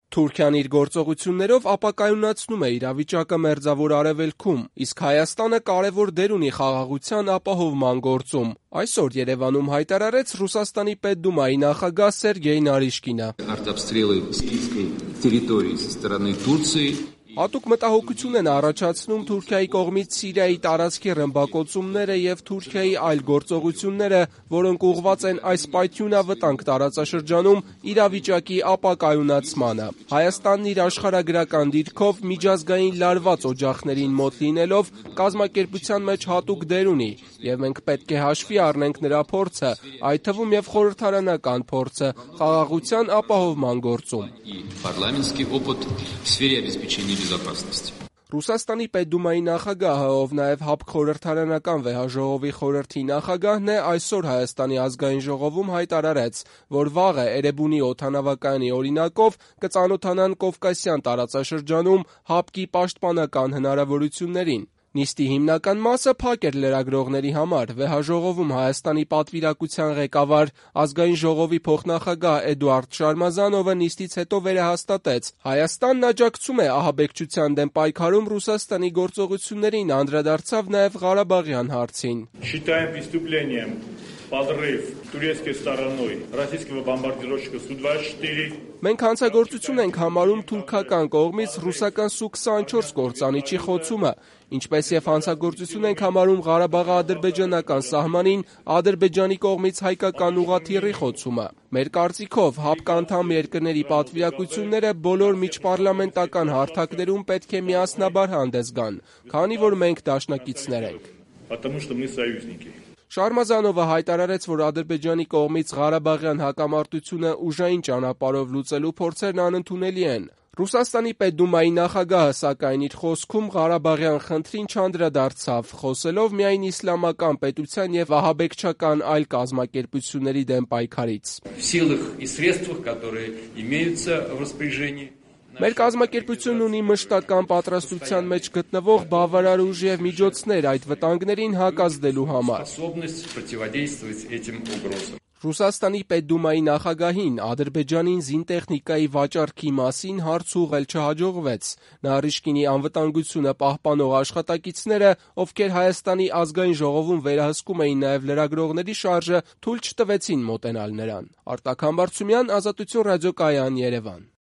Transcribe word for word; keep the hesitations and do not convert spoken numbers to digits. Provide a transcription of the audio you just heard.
Թուրքիան իր գործողություններով ապակայունացնում է իրավիճակը Մերձավոր Արևելքում, իսկ Հայաստանը կարևոր դեր ունի խաղաղության ապահովման գործում։ Այսօր Երևանում հայտարարեց Ռուսաստանի Պետդումայի նախագահ Սերգեյ Նարիշկինը։ Հատուկ մտահոգություն են առաջացնում Թուրքիայի կողմից Սիրիայի տարածքի ռմբակոծումները և Թուրքիայի այլ գործողությունները, որոնք ուղղված են այս պայթյունավտանգ տարածաշրջանում իրավիճակի ապակայունացմանը։ Հայաստանն իր աշխարհագրական դիրքով միջազգային լարված օջախներին մոտ լինելով կազմակերպության մեջ հատուկ դեր ունի, և մենք պետք է հաշվի առնենք նրա փորձը, այդ թվում և խորհրդարանական փորձը խաղաղության ապահովման գործում։ Ռուսաստանի Պետդումայի նախագահը, ով նաև ՀԱՊԿ խորհրդարանական վեհաժողովի խորհրդի նախագահն է, այսօր Հայաստանի ազգային ժողովում հայտարարեց, որ վաղը Էրեբունի օդանավակայանի օրինակով կծանոթանան Կովկասյան տարածաշրջանում ՀԱՊԿ-ի պաշտպանական հնարավորություններին։ Նիստի հիմնական մասը փակ էր լրագրողների համար։ Վեհաժողովում Հայաստանի պատվիրակության ղեկավար, ազգային ժողովի փոխնախագահ Էդուարդ Շարմազանովը նիստից հետո վերահաստատեց. Հայաստանն աջակցում է ահաբեկչության դեմ պայքարում Ռուսաստանի գործողություններին, անդրադարձավ նաև Ղարաբաղյան հարցին։ Մենք հանցագործություն ենք համարում թուրքական կողմից ռուսական Սու քսանչորս կործանիչի խոցումը, ինչպես և հանցագործություն ենք համարում Ղարաբաղի-ադրբեջանական սահմանին Ադրբեջանի կողմից հայկական ուղղաթիռի խոցումը։ Մեր կարծիքով ՀԱՊԿ անդամ երկրների պատվիրակությունները բոլոր միջպառլամենտական հարթակներում պետք է միասնաբար հանդես գան, քանի որ մենք դաշնակիցներ ենք։ Շարմազանովը հայտարարեց, որ Ադրբեջանի կողմից Ղարաբաղյան հակամարտությունը ուժային ճանապարհով լուծելու փորձերն անընդունելի են։ Ռուսաստանի Պետդումայի նախագահը, սակայն, իր խոսքում Ղարաբաղյան խնդրին չանդրադարձավ, խոսելով միայն իսլամական պետության և ահաբեկչական այլ կազմակերպությունների դեմ պայքարից։ Մեր կազմակերպությունն ունի մշտական պատրաստության մեջ գտնվող բավարար ուժ և միջոցներ այդ վտանգներին հակազդելու համար։ Ռուսաստանի Պետդումայի նախագահին Ադրբեջանին զինտեխնիկայի վաճառքի մասին հարց ուղղել չհաջողվեց։ Նարիշկինի անվտանգությունը պահպանող աշխատակիցները, ովքեր Հայաստանի ազգային ժողովում վերահսկում էին նաև լրագրողների շարժը, թույլ չտվեցին մոտենալ նրան։ Արտակ Համբարձումյան, Ազատություն ռադիոկայան, Երևան։